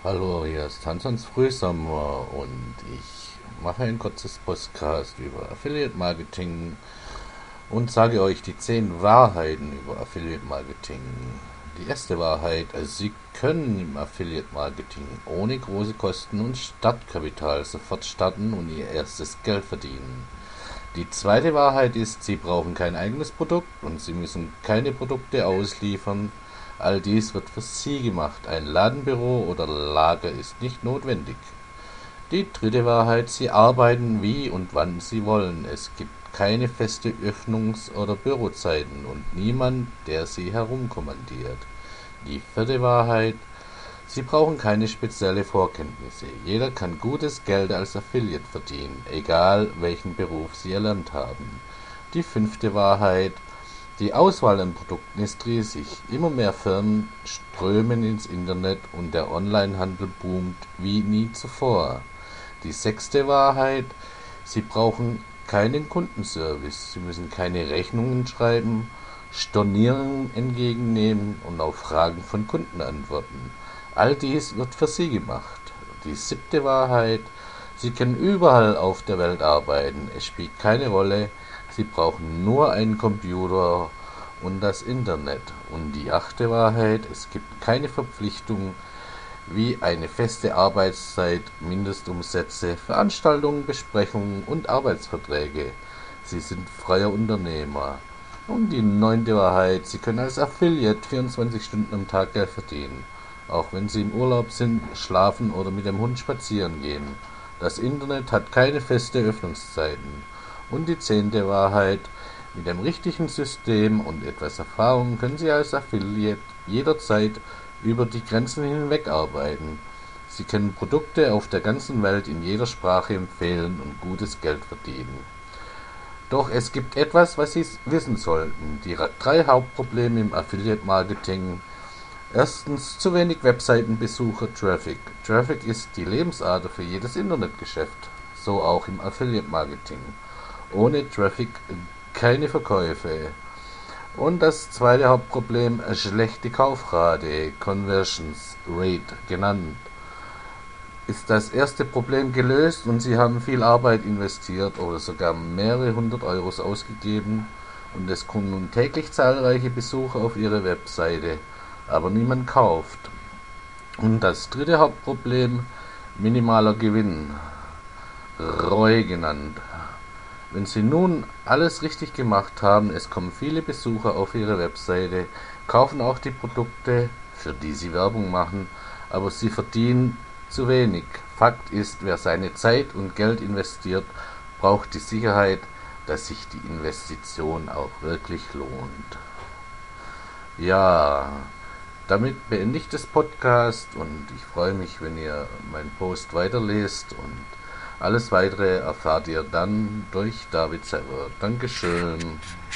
Hallo, hier ist Hansons Frühsommer und ich mache ein kurzes Podcast über Affiliate Marketing und sage euch die 10 Wahrheiten über Affiliate Marketing. Die erste Wahrheit: Sie können im Affiliate Marketing ohne große Kosten und Startkapital sofort starten und ihr erstes Geld verdienen. Die zweite Wahrheit ist: Sie brauchen kein eigenes Produkt und Sie müssen keine Produkte ausliefern. All dies wird für Sie gemacht. Ein Ladenbüro oder Lager ist nicht notwendig. Die dritte Wahrheit: Sie arbeiten wie und wann Sie wollen. Es gibt keine feste Öffnungs- oder Bürozeiten und niemand, der Sie herumkommandiert. Die vierte Wahrheit: Sie brauchen keine spezielle Vorkenntnisse. Jeder kann gutes Geld als Affiliate verdienen, egal welchen Beruf Sie erlernt haben. Die fünfte Wahrheit: Die Auswahl an Produkten ist riesig. Immer mehr Firmen strömen ins Internet und der Onlinehandel boomt wie nie zuvor. Die sechste Wahrheit: Sie brauchen keinen Kundenservice. Sie müssen keine Rechnungen schreiben, Stornierungen entgegennehmen und auf Fragen von Kunden antworten. All dies wird für Sie gemacht. Die siebte Wahrheit: Sie können überall auf der Welt arbeiten. Es spielt keine Rolle. Sie brauchen nur einen Computer und das Internet. Und die achte Wahrheit: Es gibt keine Verpflichtung wie eine feste Arbeitszeit, Mindestumsätze, Veranstaltungen, Besprechungen und Arbeitsverträge. Sie sind freier Unternehmer. Und die neunte Wahrheit: Sie können als Affiliate 24 Stunden am Tag Geld verdienen, auch wenn Sie im Urlaub sind, schlafen oder mit dem Hund spazieren gehen. Das Internet hat keine feste Öffnungszeiten. Und die zehnte Wahrheit: Mit dem richtigen System und etwas Erfahrung können Sie als Affiliate jederzeit über die Grenzen hinweg arbeiten. Sie können Produkte auf der ganzen Welt in jeder Sprache empfehlen und gutes Geld verdienen. Doch es gibt etwas, was Sie wissen sollten. Die drei Hauptprobleme im Affiliate Marketing. Erstens, zu wenig Webseitenbesucher, Traffic. Traffic ist die Lebensader für jedes Internetgeschäft, so auch im Affiliate Marketing. Ohne Traffic keine Verkäufe. Und das zweite Hauptproblem: schlechte Kaufrate, Conversions Rate genannt. Ist das erste Problem gelöst und Sie haben viel Arbeit investiert oder sogar mehrere hundert Euros ausgegeben und es kommen nun täglich zahlreiche Besucher auf Ihre Webseite, aber niemand kauft. Und das dritte Hauptproblem: minimaler Gewinn, ROI genannt. Wenn Sie nun alles richtig gemacht haben, es kommen viele Besucher auf Ihre Webseite, kaufen auch die Produkte, für die Sie Werbung machen, aber Sie verdienen zu wenig. Fakt ist, wer seine Zeit und Geld investiert, braucht die Sicherheit, dass sich die Investition auch wirklich lohnt. Ja, damit beende ich das Podcast und ich freue mich, wenn ihr meinen Post weiterlest und alles weitere erfahrt ihr dann durch David selber. Dankeschön.